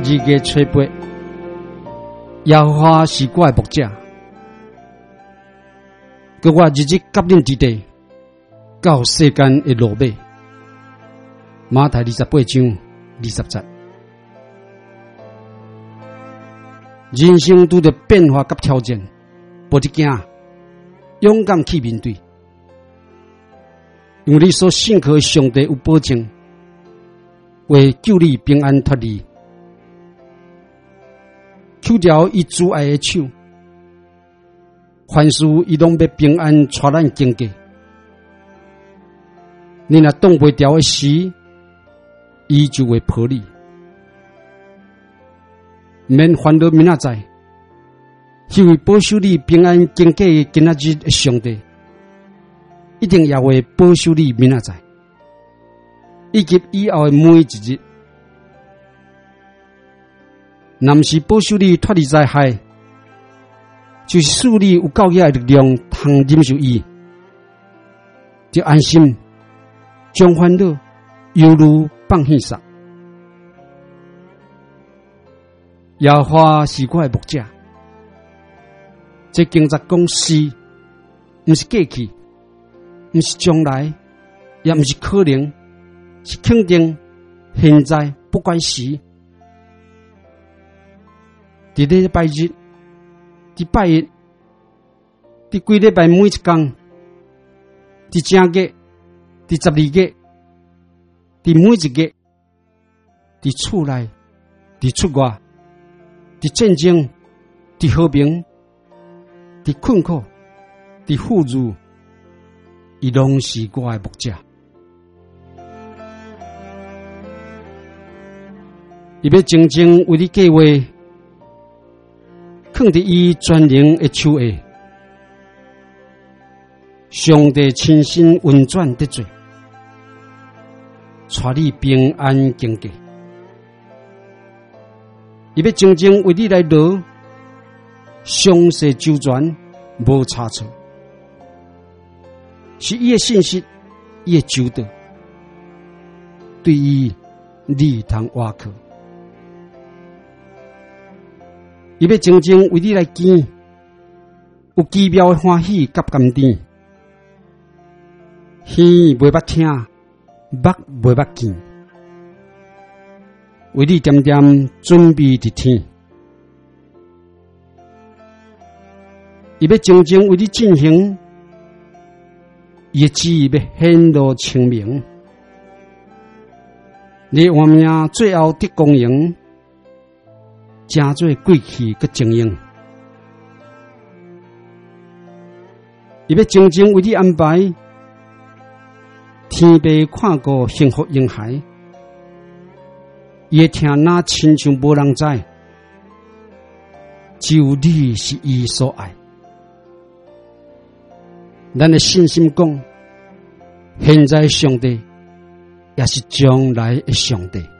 月初8，耶和华是我的牧者，叫我日日甲恁之地，到世间的落尾。马太28章20节。人生拄着变化甲挑战，无一惊，勇敢去面对，因为你所信靠的上帝有保证，为救你平安脱离，抽掉伊阻碍的手，凡事伊拢要平安带咱经过。你若挡袂牢的时，伊就会抱你。免烦恼明仔载，因为保守你平安经过的今仔日的上帝，一定也会保守你明仔载，以及以后的每一日。若毋是保守你脱离灾害，就是使你有够野的力量，通忍受伊，就安心将烦恼、忧虑放下上。耶和华是我的牧者，这经节讲是，毋是过去，毋是将来，也毋是可能，是肯定，现在不管时。伫礼拜日、伫拜一、伫规礼拜每一天、伫正月、伫12月、伫每一月、伫厝内、伫出外、伫战争、伫和平、伫困苦、伫富裕，伊拢是我的牧者。伊要真正为你计划，放伫伊专灵的手下，上帝亲身运转得做，带你平安经过。伊要真正为你来落，详细周全，无差错。是伊的信息，伊的周到，对伊你通挖靠。伊要真正为你来见，有奇妙的欢喜甲甘甜，耳袂捌听，目袂捌见，为你点点准备伫天。伊要真正为你进行，伊的旨意要显露清明，你换命最后得公营。真做过去个经营，伊要真正为你安排，天父看顾幸福婴孩，伊会听那亲像无人知，只有你是伊所爱。咱的信心讲，现在上帝也是将来的上帝。